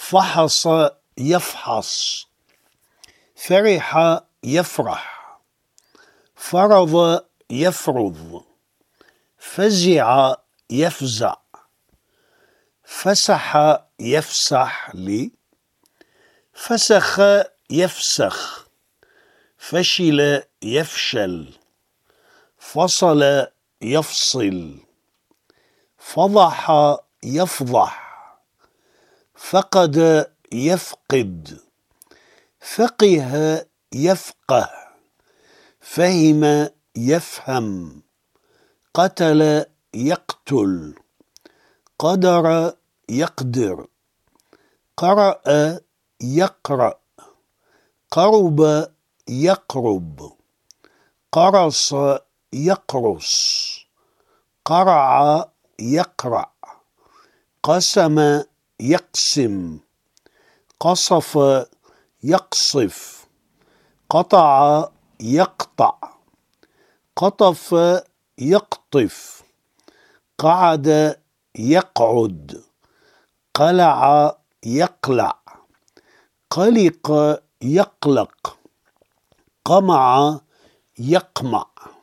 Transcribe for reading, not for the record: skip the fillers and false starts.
فحص يفحص، فرح يفرح، فرض يفرض، فزع يفزع، فسح يفسح لي، فسخ يفسخ، فشل يفشل، فصل يفصل، فضح يفضح، فقد يفقد، فقه يفقه، فهم يفهم، قتل يقتل، قدر يقدر، قرأ يقرأ، قرب يقرب، قرص يقرص، قرع يقرع، قسم يقسم، قصف يقصف، قطع يقطع، قطف يقطف، قعد يقعد، قلع يقلع، قلق يقلق، قمع يقمع.